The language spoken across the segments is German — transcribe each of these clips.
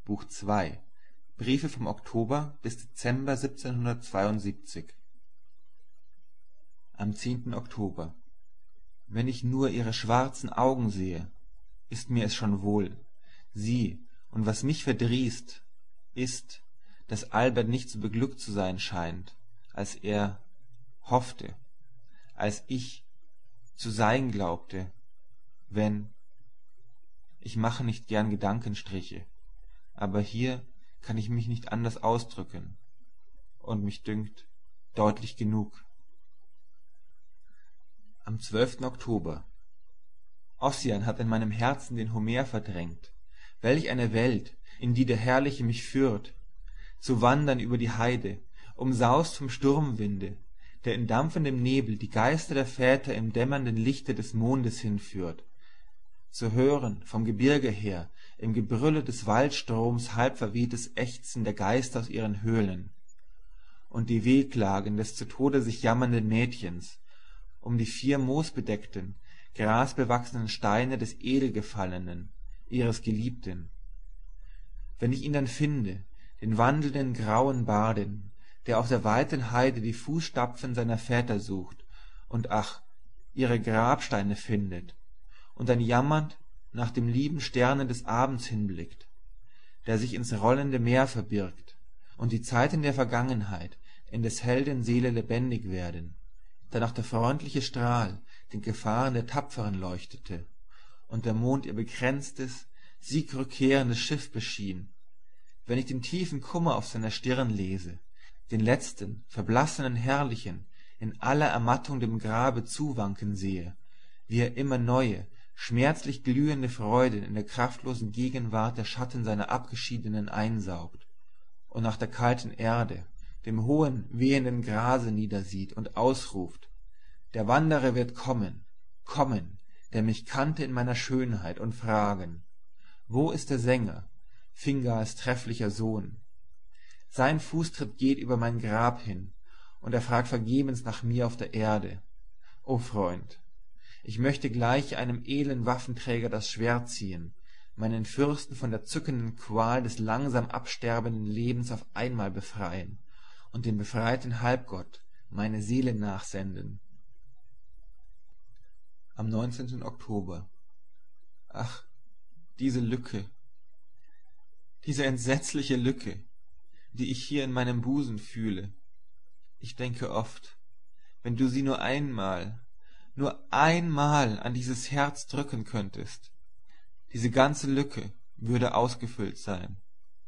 Buch 2, Briefe vom Oktober bis Dezember 1772. Am 10. Oktober. Wenn ich nur ihre schwarzen Augen sehe, ist mir es schon wohl. Sie, und was mich verdrießt, ist, dass Albert nicht so beglückt zu sein scheint, als er hoffte, als ich zu sein glaubte, wenn, ich mache nicht gern Gedankenstriche, aber hier kann ich mich nicht anders ausdrücken, und mich dünkt, deutlich genug. Am 12. Oktober. Ossian hat in meinem Herzen den Homer verdrängt. Welch eine Welt, in die der Herrliche mich führt, zu wandern über die Heide, umsaust vom Sturmwinde, der in dampfendem Nebel die Geister der Väter im dämmernden Lichte des Mondes hinführt, zu hören vom Gebirge her im Gebrülle des Waldstroms halb verwehtes Ächzen der Geister aus ihren Höhlen und die Wehklagen des zu Tode sich jammernden Mädchens um die 4 moosbedeckten, grasbewachsenen Steine des Edelgefallenen, ihres Geliebten. Wenn ich ihn dann finde, den wandelnden grauen Barden, der auf der weiten Heide die Fußstapfen seiner Väter sucht und ach, ihre Grabsteine findet, und dann jammernd nach dem lieben Sterne des Abends hinblickt, der sich ins rollende Meer verbirgt, und die Zeiten der Vergangenheit in des Helden Seele lebendig werden, da noch der freundliche Strahl den Gefahren der Tapferen leuchtete, und der Mond ihr bekränztes, siegrückkehrendes Schiff beschien, wenn ich den tiefen Kummer auf seiner Stirn lese, den letzten, verblassenen Herrlichen in aller Ermattung dem Grabe zuwanken sehe, wie er immer neue, schmerzlich glühende Freuden in der kraftlosen Gegenwart der Schatten seiner Abgeschiedenen einsaugt und nach der kalten Erde, dem hohen, wehenden Grase niedersieht und ausruft, der Wanderer wird kommen, kommen, der mich kannte in meiner Schönheit, und fragen, wo ist der Sänger, Fingals trefflicher Sohn? Sein Fußtritt geht über mein Grab hin, und er fragt vergebens nach mir auf der Erde. O Freund, ich möchte gleich einem edlen Waffenträger das Schwert ziehen, meinen Fürsten von der zückenden Qual des langsam absterbenden Lebens auf einmal befreien und dem befreiten Halbgott meine Seele nachsenden. Am 19. Oktober. Ach, diese Lücke, diese entsetzliche Lücke, die ich hier in meinem Busen fühle. Ich denke oft, wenn du sie nur einmal an dieses Herz drücken könntest, diese ganze Lücke würde ausgefüllt sein.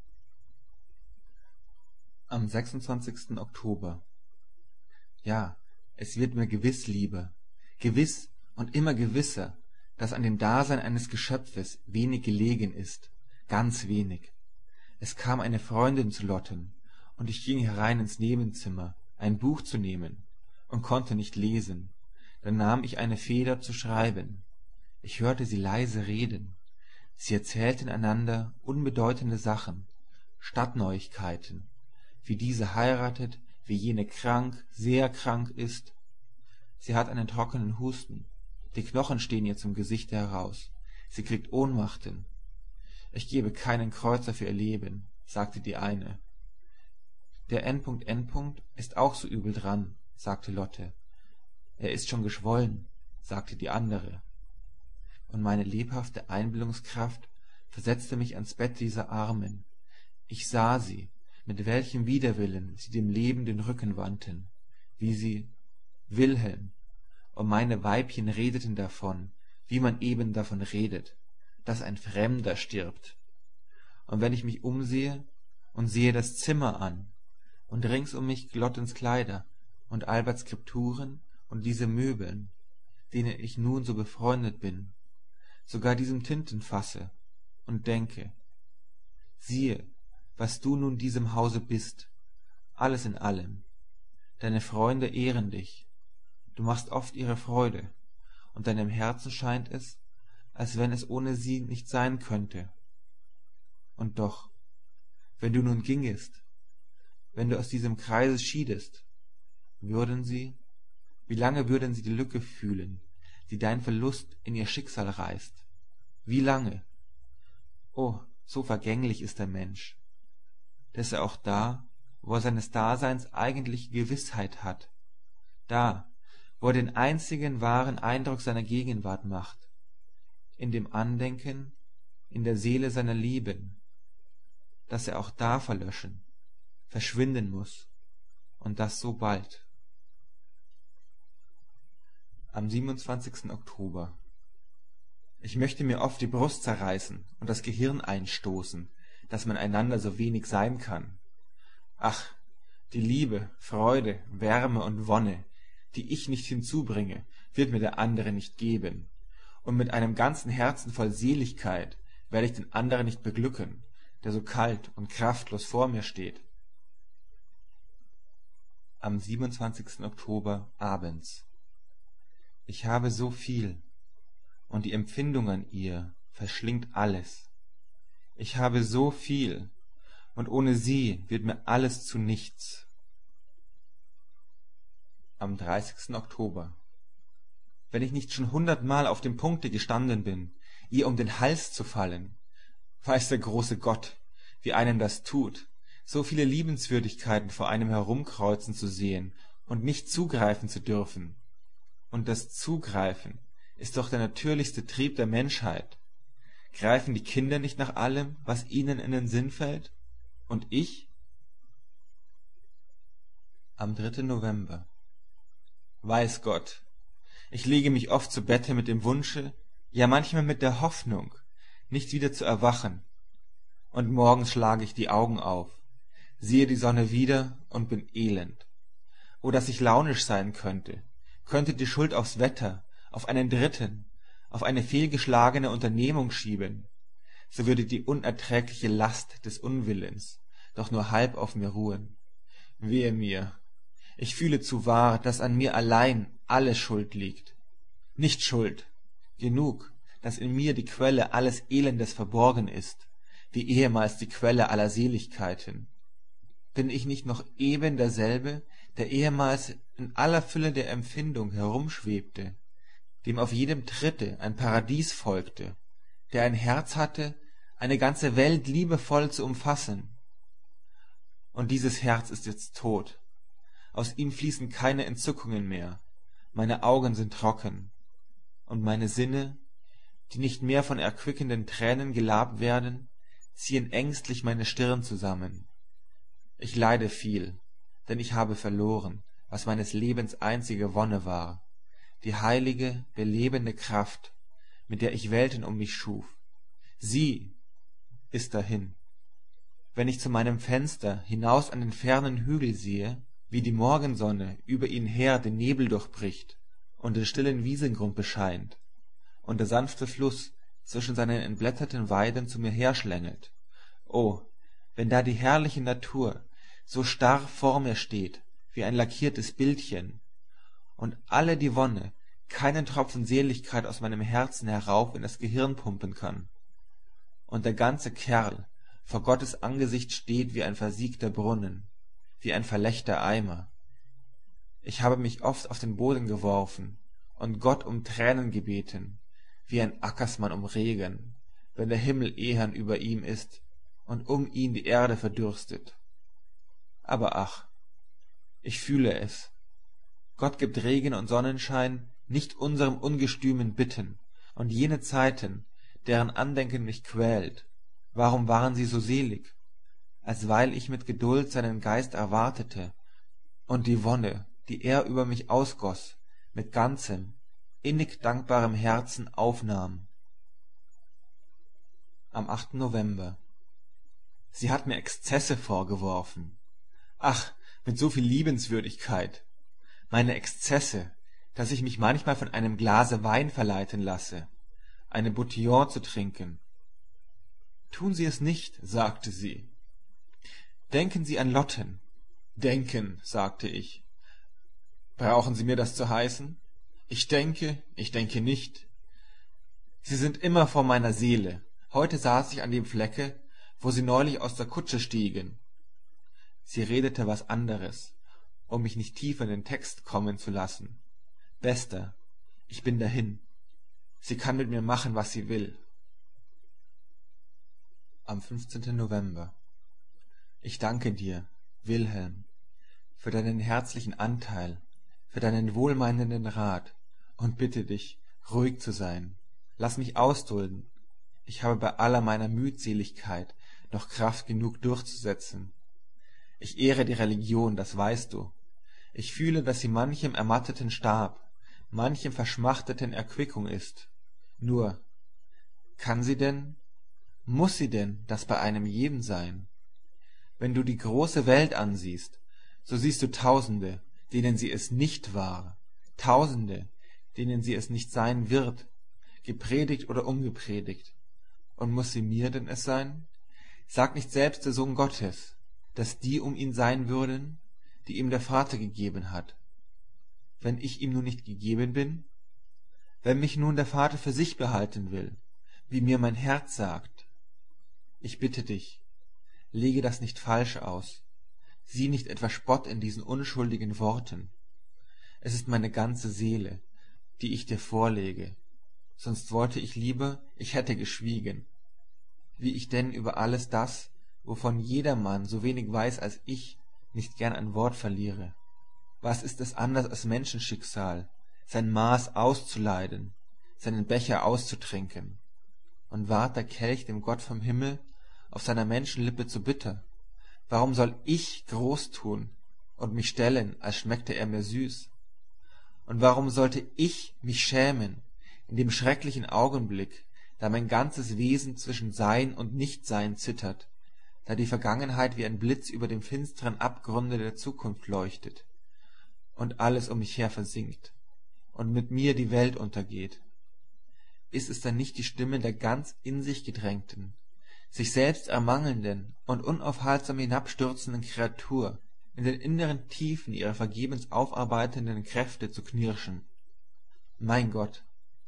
Am 26. Oktober. Ja, es wird mir gewiss lieber, gewiss und immer gewisser, dass an dem Dasein eines Geschöpfes wenig gelegen ist, ganz wenig. Es kam eine Freundin zu Lotten, und ich ging herein ins Nebenzimmer, ein Buch zu nehmen, und konnte nicht lesen. Dann nahm ich eine Feder zu schreiben. Ich hörte sie leise reden. Sie erzählten einander unbedeutende Sachen, Stadtneuigkeiten, wie diese heiratet, wie jene krank, sehr krank ist. Sie hat einen trockenen Husten, die Knochen stehen ihr zum Gesichte heraus, sie kriegt Ohnmachten. Ich gebe keinen Kreuzer für ihr Leben, sagte die eine. Der N. ist auch so übel dran, sagte Lotte. Er ist schon geschwollen, sagte die andere. Und meine lebhafte Einbildungskraft versetzte mich ans Bett dieser Armen. Ich sah sie, mit welchem Widerwillen sie dem Leben den Rücken wandten, wie sie, Wilhelm, und meine Weibchen redeten davon, wie man eben davon redet, dass ein Fremder stirbt. Und wenn ich mich umsehe und sehe das Zimmer an, und rings um mich Lottens Kleider und Alberts Skripturen und diese Möbeln, denen ich nun so befreundet bin, sogar diesem Tintenfasse, und denke, siehe, was du nun diesem Hause bist, alles in allem. Deine Freunde ehren dich, du machst oft ihre Freude, und deinem Herzen scheint es, als wenn es ohne sie nicht sein könnte. Und doch, wenn du nun gingest, wenn du aus diesem Kreise schiedest, wie lange würden sie die Lücke fühlen, die dein Verlust in ihr Schicksal reißt? Wie lange? Oh, so vergänglich ist der Mensch, dass er auch da, wo er seines Daseins eigentliche Gewissheit hat, da, wo er den einzigen wahren Eindruck seiner Gegenwart macht, in dem Andenken, in der Seele seiner Lieben, dass er auch da verlöschen, verschwinden muß, und das so bald. Am 27. Oktober. Ich möchte mir oft die Brust zerreißen und das Gehirn einstoßen, dass man einander so wenig sein kann. Ach, die Liebe, Freude, Wärme und Wonne, die ich nicht hinzubringe, wird mir der andere nicht geben. Und mit einem ganzen Herzen voll Seligkeit werde ich den anderen nicht beglücken, der so kalt und kraftlos vor mir steht. Am 27. Oktober abends. Ich habe so viel, und die Empfindung an ihr verschlingt alles. Ich habe so viel, und ohne sie wird mir alles zu nichts. Am 30. Oktober. Wenn ich nicht schon 100-mal auf dem Punkte gestanden bin, ihr um den Hals zu fallen, weiß der große Gott, wie einem das tut, so viele Liebenswürdigkeiten vor einem herumkreuzen zu sehen und nicht zugreifen zu dürfen. Und das Zugreifen ist doch der natürlichste Trieb der Menschheit. Greifen die Kinder nicht nach allem, was ihnen in den Sinn fällt? Und ich? Am 3. November. Weiß Gott, ich lege mich oft zu Bette mit dem Wunsche, ja manchmal mit der Hoffnung, nicht wieder zu erwachen. Und morgens schlage ich die Augen auf, sehe die Sonne wieder und bin elend. O, dass ich launisch sein könnte die Schuld aufs Wetter, auf einen Dritten, auf eine fehlgeschlagene Unternehmung schieben, so würde die unerträgliche Last des Unwillens doch nur halb auf mir ruhen. Wehe mir, ich fühle zu wahr, dass an mir allein alle Schuld liegt. Nicht Schuld, genug, dass in mir die Quelle alles Elendes verborgen ist, wie ehemals die Quelle aller Seligkeiten. Bin ich nicht noch eben derselbe, der ehemals in aller Fülle der Empfindung herumschwebte, dem auf jedem Tritte ein Paradies folgte, der ein Herz hatte, eine ganze Welt liebevoll zu umfassen? Und dieses Herz ist jetzt tot. Aus ihm fließen keine Entzückungen mehr, meine Augen sind trocken, und meine Sinne, die nicht mehr von erquickenden Tränen gelabt werden, ziehen ängstlich meine Stirn zusammen. Ich leide viel, denn ich habe verloren, was meines Lebens einzige Wonne war, die heilige, belebende Kraft, mit der ich Welten um mich schuf. Sie ist dahin. Wenn ich zu meinem Fenster hinaus an den fernen Hügel sehe, wie die Morgensonne über ihn her den Nebel durchbricht und den stillen Wiesengrund bescheint, und der sanfte Fluss zwischen seinen entblätterten Weiden zu mir herschlängelt, oh, wenn da die herrliche Natur so starr vor mir steht, wie ein lackiertes Bildchen, und alle die Wonne keinen Tropfen Seligkeit aus meinem Herzen herauf in das Gehirn pumpen kann, und der ganze Kerl vor Gottes Angesicht steht wie ein versiegter Brunnen, wie ein verlechter Eimer. Ich habe mich oft auf den Boden geworfen und Gott um Tränen gebeten, wie ein Ackersmann um Regen, wenn der Himmel ehern über ihm ist und um ihn die Erde verdürstet. Aber ach, ich fühle es. Gott gibt Regen und Sonnenschein nicht unserem ungestümen Bitten, und jene Zeiten, deren Andenken mich quält, warum waren sie so selig? Als weil ich mit Geduld seinen Geist erwartete und die Wonne, die er über mich ausgoss, mit ganzem, innig dankbarem Herzen aufnahm. Am 8. November. Sie hat mir Exzesse vorgeworfen. Ach, mit so viel Liebenswürdigkeit. Meine Exzesse, dass ich mich manchmal von einem Glase Wein verleiten lasse, eine Boutillon zu trinken. Tun Sie es nicht, sagte sie. Denken Sie an Lotten. Denken, sagte ich. Brauchen Sie mir das zu heißen? Ich denke nicht. Sie sind immer vor meiner Seele. Heute saß ich an dem Flecke, wo Sie neulich aus der Kutsche stiegen. Sie redete was anderes, um mich nicht tiefer in den Text kommen zu lassen. Bester, ich bin dahin. Sie kann mit mir machen, was sie will. Am 15. November. Ich danke dir, Wilhelm, für deinen herzlichen Anteil, für deinen wohlmeinenden Rat und bitte dich, ruhig zu sein. Lass mich ausdulden. Ich habe bei aller meiner Mühseligkeit noch Kraft genug durchzusetzen. Ich ehre die Religion, das weißt du. Ich fühle, dass sie manchem ermatteten Stab, manchem Verschmachteten Erquickung ist. Nur, kann sie denn, muß sie denn das bei einem jeden sein? Wenn du die große Welt ansiehst, so siehst du Tausende, denen sie es nicht war, Tausende, denen sie es nicht sein wird, gepredigt oder ungepredigt. Und muß sie mir denn es sein? Sagt nicht selbst der Sohn Gottes, dass die um ihn sein würden, die ihm der Vater gegeben hat? Wenn ich ihm nun nicht gegeben bin? Wenn mich nun der Vater für sich behalten will, wie mir mein Herz sagt? Ich bitte dich, lege das nicht falsch aus, sieh nicht etwa Spott in diesen unschuldigen Worten. Es ist meine ganze Seele, die ich dir vorlege, sonst wollte ich lieber, ich hätte geschwiegen. Wie ich denn über alles das, wovon jedermann so wenig weiß als ich, nicht gern ein Wort verliere. Was ist es anders als Menschenschicksal, sein Maß auszuleiden, seinen Becher auszutrinken? Und ward der Kelch dem Gott vom Himmel auf seiner Menschenlippe zu bitter? Warum soll ich groß tun und mich stellen, als schmeckte er mir süß? Und warum sollte ich mich schämen in dem schrecklichen Augenblick, da mein ganzes Wesen zwischen Sein und Nichtsein zittert, da die Vergangenheit wie ein Blitz über dem finsteren Abgrunde der Zukunft leuchtet und alles um mich her versinkt und mit mir die Welt untergeht? Ist es dann nicht die Stimme der ganz in sich gedrängten, sich selbst ermangelnden und unaufhaltsam hinabstürzenden Kreatur in den inneren Tiefen ihrer vergebens aufarbeitenden Kräfte zu knirschen? Mein Gott,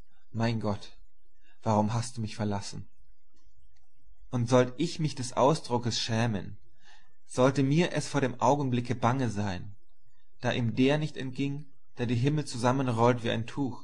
warum hast du mich verlassen? Und sollt ich mich des Ausdruckes schämen, sollte mir es vor dem Augenblicke bange sein, da ihm der nicht entging, der die Himmel zusammenrollt wie ein Tuch.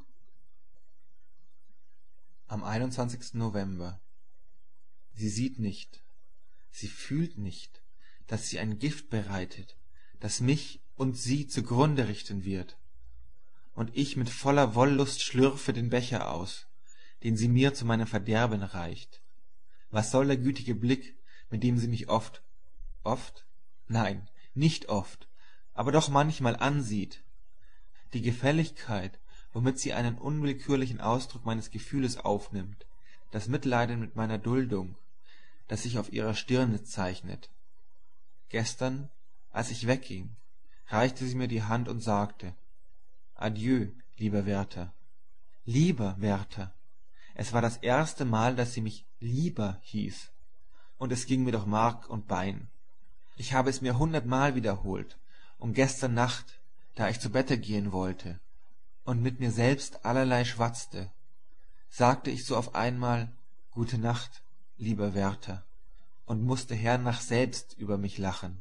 Am 21. November. Sie sieht nicht, sie fühlt nicht, dass sie ein Gift bereitet, das mich und sie zugrunde richten wird. Und ich mit voller Wollust schlürfe den Becher aus, den sie mir zu meinem Verderben reicht. Was soll der gütige Blick, mit dem sie mich oft, nein, nicht oft, aber doch manchmal ansieht? Die Gefälligkeit, womit sie einen unwillkürlichen Ausdruck meines Gefühles aufnimmt, das Mitleiden mit meiner Duldung, das sich auf ihrer Stirne zeichnet. Gestern, als ich wegging, reichte sie mir die Hand und sagte: Adieu, lieber Werther. Lieber Werther. Es war das erste Mal, dass sie mich lieber hieß, und es ging mir durch Mark und Bein. Ich habe es mir 100-mal wiederholt, und gestern Nacht, da ich zu Bette gehen wollte und mit mir selbst allerlei schwatzte, sagte ich so auf einmal: Gute Nacht, lieber Werther, und mußte hernach selbst über mich lachen.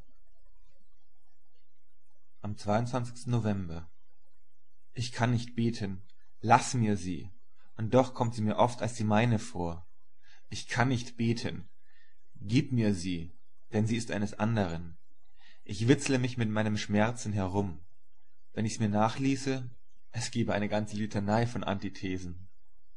Am 22. November. Ich kann nicht beten, lass mir sie, und doch kommt sie mir oft als die meine vor. Ich kann nicht beten, gib mir sie, denn sie ist eines anderen. Ich witzle mich mit meinem Schmerzen herum. Wenn ich's mir nachließe, es gäbe eine ganze Litanei von Antithesen.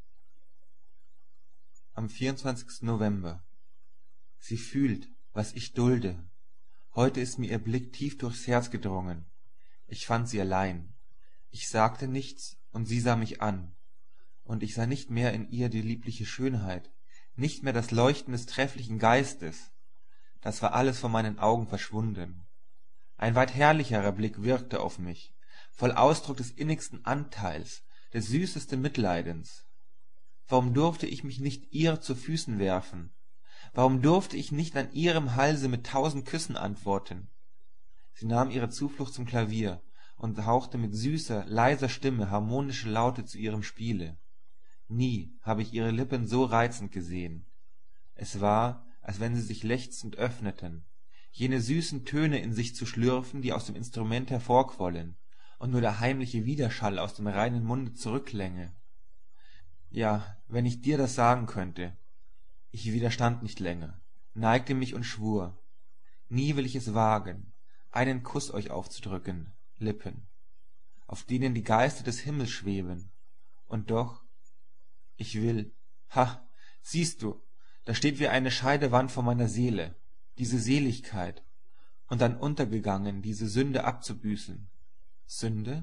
Am 24. November. Sie fühlt, was ich dulde. Heute ist mir ihr Blick tief durchs Herz gedrungen. Ich fand sie allein. Ich sagte nichts, und sie sah mich an. Und ich sah nicht mehr in ihr die liebliche Schönheit, nicht mehr das Leuchten des trefflichen Geistes. Das war alles vor meinen Augen verschwunden. Ein weit herrlicherer Blick wirkte auf mich, voll Ausdruck des innigsten Anteils, des süßesten Mitleidens. Warum durfte ich mich nicht ihr zu Füßen werfen? Warum durfte ich nicht an ihrem Halse mit 1000 Küssen antworten? Sie nahm ihre Zuflucht zum Klavier und hauchte mit süßer, leiser Stimme harmonische Laute zu ihrem Spiele. Nie habe ich ihre Lippen so reizend gesehen. Es war, als wenn sie sich lechzend öffneten, jene süßen Töne in sich zu schlürfen, die aus dem Instrument hervorquollen, und nur der heimliche Widerschall aus dem reinen Munde zurückklänge. Ja, wenn ich dir das sagen könnte. Ich widerstand nicht länger. neigte mich und schwur, nie will ich es wagen, einen Kuss euch aufzudrücken, Lippen, auf denen die Geister des Himmels schweben, und doch, ich will, siehst du, da steht wie eine Scheidewand vor meiner Seele, diese Seligkeit, und dann untergegangen, diese Sünde abzubüßen. Sünde?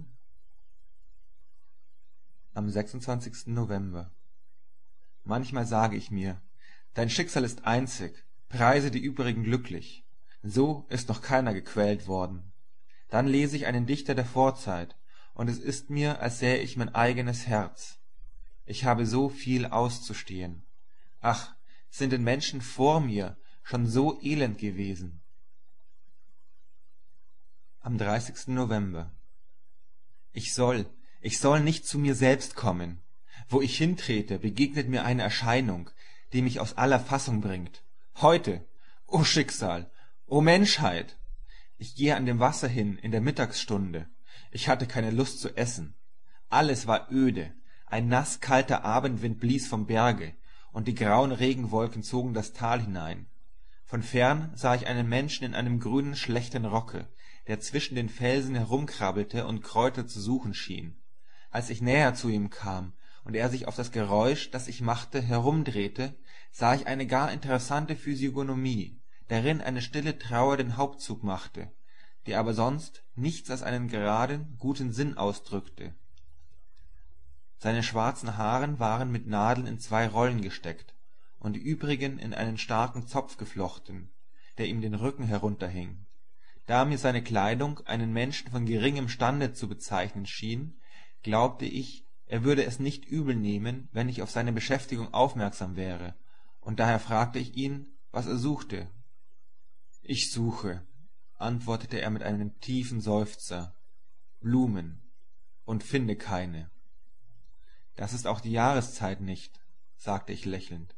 Am 26. November. Manchmal sage ich mir, dein Schicksal ist einzig, preise die übrigen glücklich. So ist noch keiner gequält worden. Dann lese ich einen Dichter der Vorzeit, und es ist mir, als sähe ich mein eigenes Herz. Ich habe so viel auszustehen. Ach, sind denn Menschen vor mir schon so elend gewesen? Am 30. November. Ich soll nicht zu mir selbst kommen. Wo ich hintrete, begegnet mir eine Erscheinung, die mich aus aller Fassung bringt. Heute, o Schicksal, o Menschheit! Ich gehe an dem Wasser hin in der Mittagsstunde. Ich hatte keine Lust zu essen. Alles war öde. Ein nasskalter Abendwind blies vom Berge, und die grauen Regenwolken zogen das Tal hinein. Von fern sah ich einen Menschen in einem grünen, schlechten Rocke, der zwischen den Felsen herumkrabbelte und Kräuter zu suchen schien. Als ich näher zu ihm kam und er sich auf das Geräusch, das ich machte, herumdrehte, sah ich eine gar interessante Physiognomie, darin eine stille Trauer den Hauptzug machte, die aber sonst nichts als einen geraden, guten Sinn ausdrückte. Seine schwarzen Haare waren mit Nadeln in 2 Rollen gesteckt und die übrigen in einen starken Zopf geflochten, der ihm den Rücken herunterhing. Da mir seine Kleidung einen Menschen von geringem Stande zu bezeichnen schien, glaubte ich, er würde es nicht übel nehmen, wenn ich auf seine Beschäftigung aufmerksam wäre, und daher fragte ich ihn, was er suchte. »Ich suche«, antwortete er mit einem tiefen Seufzer, »Blumen, und finde keine.« »Das ist auch die Jahreszeit nicht«, sagte ich lächelnd.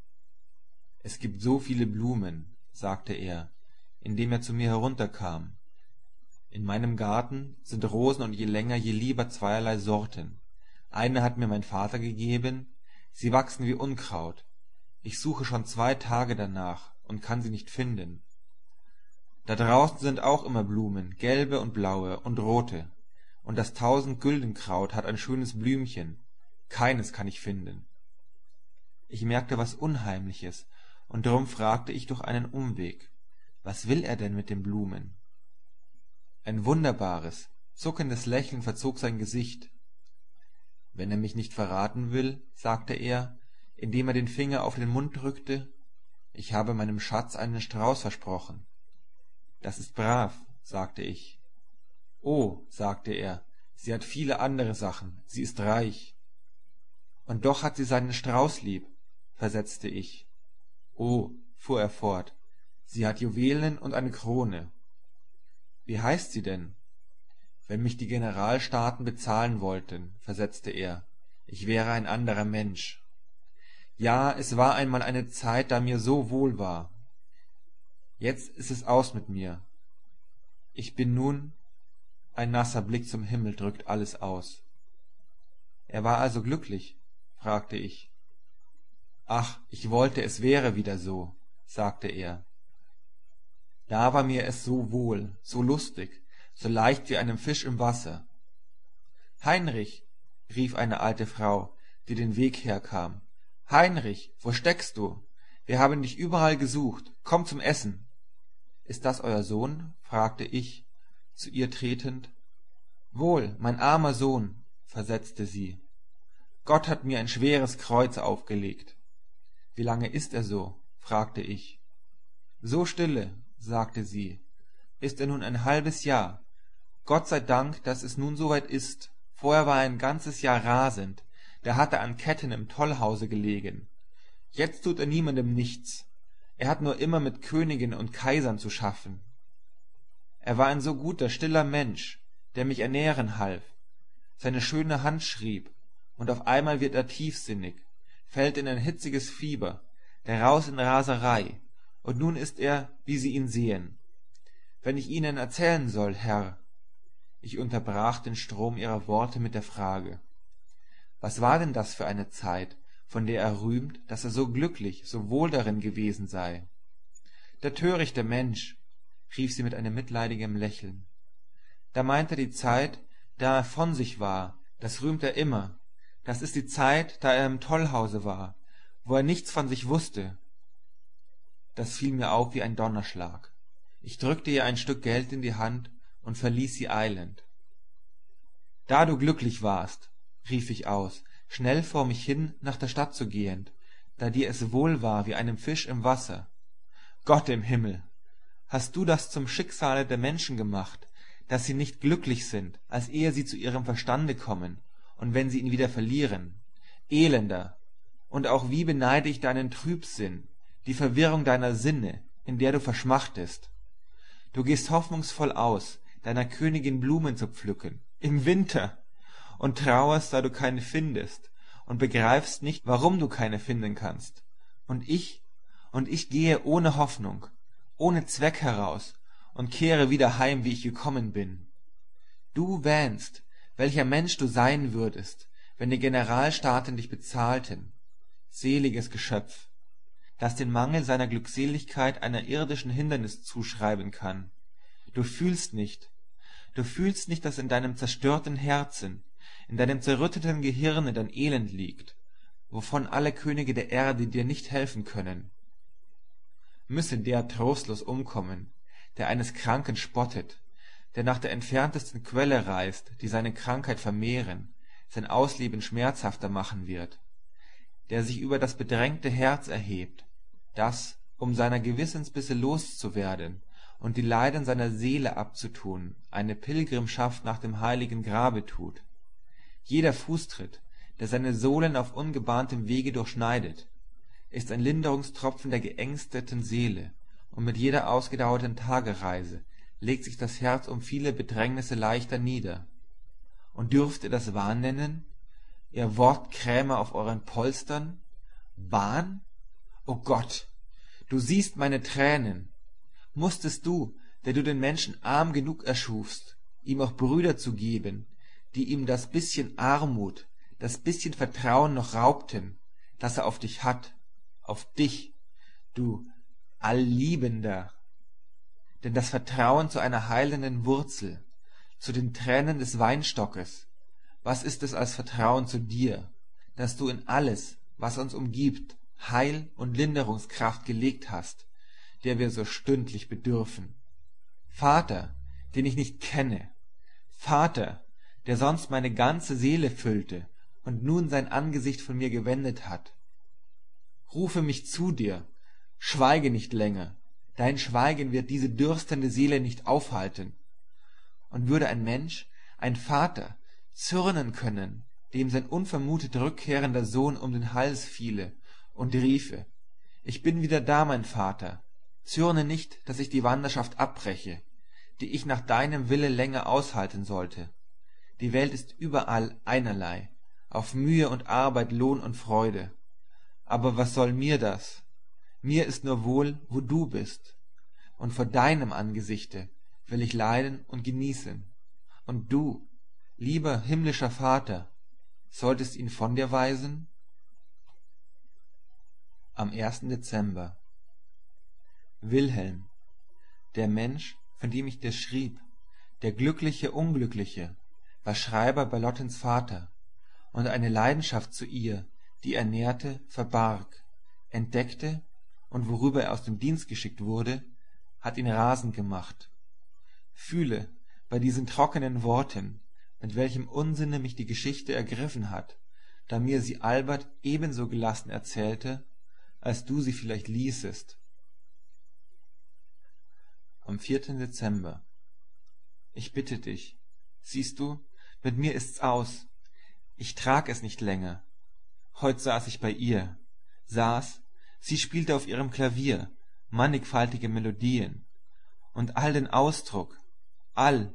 »Es gibt so viele Blumen«, sagte er, indem er zu mir herunterkam. »In meinem Garten sind Rosen und je länger, je lieber zweierlei Sorten. Eine hat mir mein Vater gegeben, sie wachsen wie Unkraut. Ich suche schon 2 Tage danach und kann sie nicht finden. Da draußen sind auch immer Blumen, gelbe und blaue und rote, und das 1000-Güldenkraut hat ein schönes Blümchen. Keines kann ich finden.« Ich merkte was Unheimliches, und darum fragte ich durch einen Umweg, was will er denn mit den Blumen? Ein wunderbares, zuckendes Lächeln verzog sein Gesicht. »Wenn er mich nicht verraten will«, sagte er, indem er den Finger auf den Mund drückte, »ich habe meinem Schatz einen Strauß versprochen.« »Das ist brav«, sagte ich. »Oh«, sagte er, »sie hat viele andere Sachen, sie ist reich.« »Und doch hat sie seinen Strauß lieb«, versetzte ich. »Oh«, fuhr er fort, »sie hat Juwelen und eine Krone.« »Wie heißt sie denn?« »Wenn mich die Generalstaaten bezahlen wollten«, versetzte er, »ich wäre ein anderer Mensch. Ja, es war einmal eine Zeit, da mir so wohl war. Jetzt ist es aus mit mir. Ich bin nun...« Ein nasser Blick zum Himmel drückt alles aus. »Er war also glücklich?«, fragte ich. »Ach, ich wollte, es wäre wieder so«, sagte er. »Da war mir es so wohl, so lustig, so leicht wie einem Fisch im Wasser.« »Heinrich«, rief eine alte Frau, die den Weg herkam, »Heinrich, wo steckst du? Wir haben dich überall gesucht, komm zum Essen.« »Ist das euer Sohn?«, fragte ich, zu ihr tretend. »Wohl, mein armer Sohn«, versetzte sie. »Gott hat mir ein schweres Kreuz aufgelegt.« »Wie lange ist er so?«, fragte ich. »So stille«, sagte sie, »ist er nun ein halbes Jahr. Gott sei Dank, dass es nun soweit ist. Vorher war er ein ganzes Jahr rasend, da hat er an Ketten im Tollhause gelegen. Jetzt tut er niemandem nichts. Er hat nur immer mit Königen und Kaisern zu schaffen. Er war ein so guter, stiller Mensch, der mich ernähren half. Seine schöne Hand schrieb, und auf einmal wird er tiefsinnig, fällt in ein hitziges Fieber, daraus in Raserei, und nun ist er, wie Sie ihn sehen. Wenn ich Ihnen erzählen soll, Herr...« Ich unterbrach den Strom ihrer Worte mit der Frage, was war denn das für eine Zeit, von der er rühmt, dass er so glücklich, so wohl darin gewesen sei? Der törichte Mensch, rief sie mit einem mitleidigen Lächeln. Da meint er die Zeit, da er von sich war, das rühmt er immer. Das ist die Zeit, da er im Tollhause war, wo er nichts von sich wusste. Das fiel mir auf wie ein Donnerschlag. Ich drückte ihr ein Stück Geld in die Hand und verließ sie eilend. Da du glücklich warst, rief ich aus, schnell vor mich hin nach der Stadt zu gehend, da dir es wohl war wie einem Fisch im Wasser. Gott im Himmel, hast du das zum Schicksale der Menschen gemacht, dass sie nicht glücklich sind, als ehe sie zu ihrem Verstande kommen, und wenn sie ihn wieder verlieren? Elender! Und auch wie beneide ich deinen Trübsinn, die Verwirrung deiner Sinne, in der du verschmachtest. Du gehst hoffnungsvoll aus, deiner Königin Blumen zu pflücken, im Winter, und trauerst, da du keine findest, und begreifst nicht, warum du keine finden kannst. Und ich gehe ohne Hoffnung, ohne Zweck heraus, und kehre wieder heim, wie ich gekommen bin. Du wähnst, welcher Mensch du sein würdest, wenn die Generalstaaten dich bezahlten. Seliges Geschöpf, das den Mangel seiner Glückseligkeit einer irdischen Hindernis zuschreiben kann. Du fühlst nicht, dass in deinem zerstörten Herzen, in deinem zerrütteten Gehirne dein Elend liegt, wovon alle Könige der Erde dir nicht helfen können. Müsse der trostlos umkommen, der eines Kranken spottet, der nach der entferntesten Quelle reist, die seine Krankheit vermehren, sein Ausleben schmerzhafter machen wird, der sich über das bedrängte Herz erhebt, das, um seiner Gewissensbisse loszuwerden und die Leiden seiner Seele abzutun, eine Pilgrimschaft nach dem heiligen Grabe tut. Jeder Fußtritt, der seine Sohlen auf ungebahntem Wege durchschneidet, ist ein Linderungstropfen der geängsteten Seele, und mit jeder ausgedauerten Tagereise legt sich das Herz um viele Bedrängnisse leichter nieder. Und dürft ihr das Wahn nennen, ihr Wortkrämer auf euren Polstern? Wahn? O Gott, du siehst meine Tränen. Mußtest du, der du den Menschen arm genug erschufst, ihm auch Brüder zu geben, die ihm das bisschen Armut, das bisschen Vertrauen noch raubten, das er auf dich hat, auf dich, du Allliebender. Denn das Vertrauen zu einer heilenden Wurzel, zu den Tränen des Weinstockes, was ist es als Vertrauen zu dir, dass du in alles, was uns umgibt, Heil und Linderungskraft gelegt hast, der wir so stündlich bedürfen. Vater, den ich nicht kenne, Vater, der sonst meine ganze Seele füllte und nun sein Angesicht von mir gewendet hat. Rufe mich zu dir, schweige nicht länger, dein Schweigen wird diese dürstende Seele nicht aufhalten. Und würde ein Mensch, ein Vater, zürnen können, dem sein unvermutet rückkehrender Sohn um den Hals fiele und riefe, ich bin wieder da, mein Vater, zürne nicht, dass ich die Wanderschaft abbreche, die ich nach deinem Wille länger aushalten sollte. Die Welt ist überall einerlei, auf Mühe und Arbeit Lohn und Freude. Aber was soll mir das? Mir ist nur wohl, wo du bist, und vor deinem Angesichte will ich leiden und genießen. Und du, lieber himmlischer Vater, solltest ihn von dir weisen? Am 1. Dezember. Wilhelm, der Mensch, von dem ich dir schrieb, der glückliche Unglückliche, war Schreiber bei Lottens Vater, und eine Leidenschaft zu ihr, die er nährte, verbarg, entdeckte, und worüber er aus dem Dienst geschickt wurde, hat ihn rasend gemacht. Fühle bei diesen trockenen Worten, mit welchem Unsinne mich die Geschichte ergriffen hat, da mir sie Albert ebenso gelassen erzählte, als du sie vielleicht ließest. Am 4. Dezember. Ich bitte dich, siehst du, mit mir ist's aus. Ich trag es nicht länger. Heut saß ich bei ihr, sie spielte auf ihrem Klavier mannigfaltige Melodien, und all den Ausdruck, all,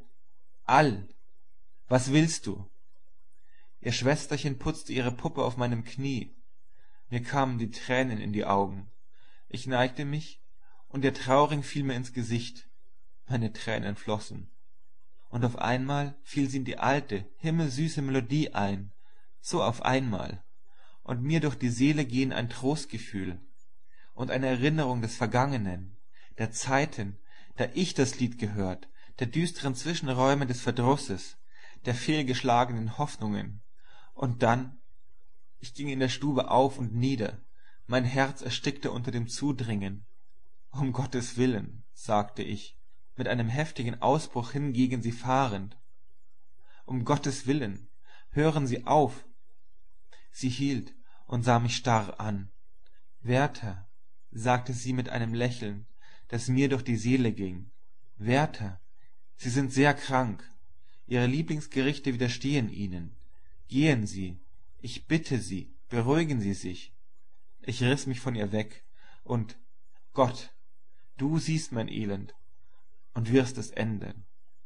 was willst du? Ihr Schwesterchen putzte ihre Puppe auf meinem Knie, mir kamen die Tränen in die Augen, ich neigte mich, und ihr Trauring fiel mir ins Gesicht, meine Tränen flossen, und auf einmal fiel sie in die alte, himmelsüße Melodie ein, so auf einmal, und mir durch die Seele gehen ein Trostgefühl und eine Erinnerung des Vergangenen, der Zeiten, da ich das Lied gehört, der düsteren Zwischenräume des Verdrusses, der fehlgeschlagenen Hoffnungen. Und dann, ich ging in der Stube auf und nieder, mein Herz erstickte unter dem Zudringen. Um Gottes Willen, sagte ich, mit einem heftigen Ausbruch hin gegen sie fahrend. Um Gottes Willen, hören Sie auf. Sie hielt und sah mich starr an. Werther, sagte sie mit einem Lächeln, das mir durch die Seele ging. Werther, Sie sind sehr krank. Ihre Lieblingsgerichte widerstehen Ihnen. Gehen Sie, ich bitte Sie, beruhigen Sie sich. Ich riss mich von ihr weg und, Gott, du siehst mein Elend und wirst es ändern.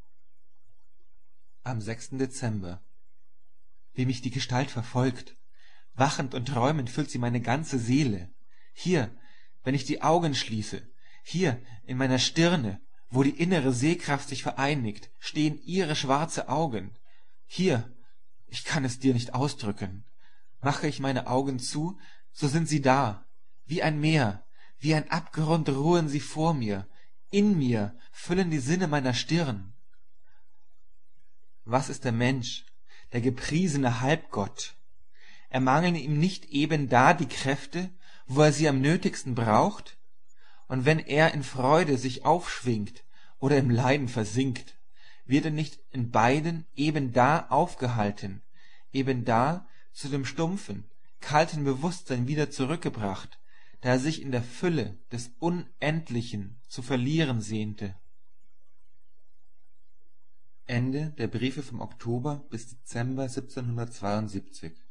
Am 6. Dezember. Wie mich die Gestalt verfolgt. Wachend und träumend füllt sie meine ganze Seele. Hier, wenn ich die Augen schließe, hier in meiner Stirne, wo die innere Sehkraft sich vereinigt, stehen ihre schwarze Augen. Hier, ich kann es dir nicht ausdrücken. Mache ich meine Augen zu, so sind sie da, wie ein Meer, wie ein Abgrund ruhen sie vor mir, in mir füllen die Sinne meiner Stirn. Was ist der Mensch, der gepriesene Halbgott? Ermangeln ihm nicht eben da die Kräfte, wo er sie am nötigsten braucht? Und wenn er in Freude sich aufschwingt oder im Leiden versinkt, wird er nicht in beiden eben da aufgehalten, eben da zu dem stumpfen, kalten Bewusstsein wieder zurückgebracht, da er sich in der Fülle des Unendlichen zu verlieren sehnte. Ende der Briefe vom Oktober bis Dezember 1772